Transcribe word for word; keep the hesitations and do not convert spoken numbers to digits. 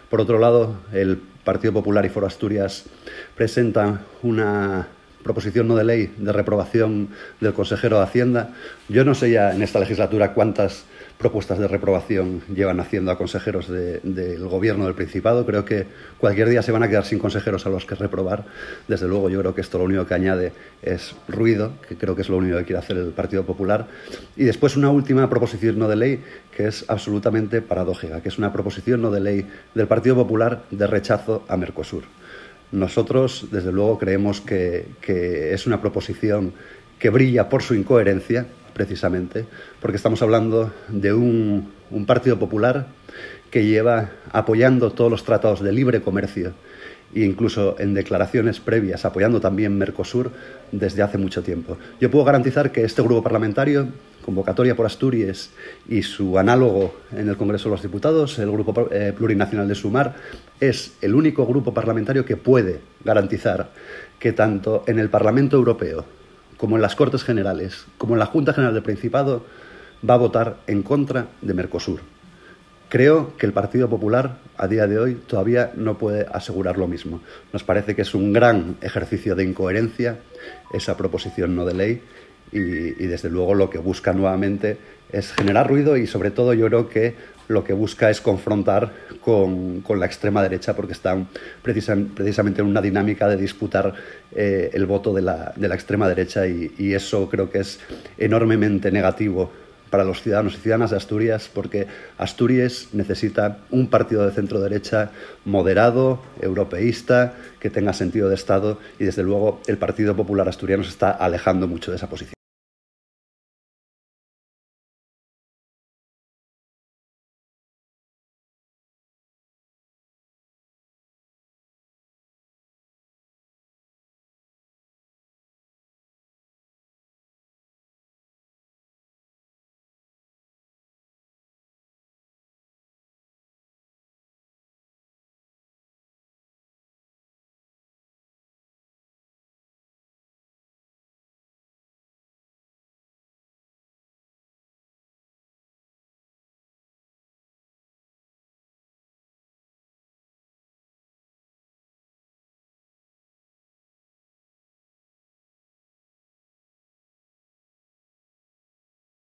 Por otro lado, el Partido Popular y Foro Asturias presentan una proposición no de ley de reprobación del consejero de Hacienda. Yo no sé ya en esta legislatura cuántas propuestas de reprobación llevan haciendo a consejeros de, del Gobierno del Principado. Creo que cualquier día se van a quedar sin consejeros a los que reprobar. Desde luego, yo creo que esto lo único que añade es ruido, que creo que es lo único que quiere hacer el Partido Popular. Y después una última proposición no de ley que es absolutamente paradójica, que es una proposición no de ley del Partido Popular de rechazo a Mercosur. Nosotros, desde luego, creemos que, que es una proposición que brilla por su incoherencia, precisamente, porque estamos hablando de un, un Partido Popular que lleva apoyando todos los tratados de libre comercio e incluso en declaraciones previas apoyando también Mercosur desde hace mucho tiempo. Yo puedo garantizar que este grupo parlamentario, Convocatoria por Asturias, y su análogo en el Congreso de los Diputados, el Grupo eh, Plurinacional de Sumar, es el único grupo parlamentario que puede garantizar que tanto en el Parlamento Europeo como en las Cortes Generales, como en la Junta General del Principado, va a votar en contra de Mercosur. Creo que el Partido Popular, a día de hoy, todavía no puede asegurar lo mismo. Nos parece que es un gran ejercicio de incoherencia esa proposición no de ley y, y desde luego, lo que busca nuevamente es generar ruido y, sobre todo, yo creo que lo que busca es confrontar con, con la extrema derecha, porque están precisa, precisamente en una dinámica de disputar eh, el voto de la, de la extrema derecha y, y eso creo que es enormemente negativo para los ciudadanos y ciudadanas de Asturias, porque Asturias necesita un partido de centro-derecha moderado, europeísta, que tenga sentido de Estado y, desde luego, el Partido Popular asturiano se está alejando mucho de esa posición.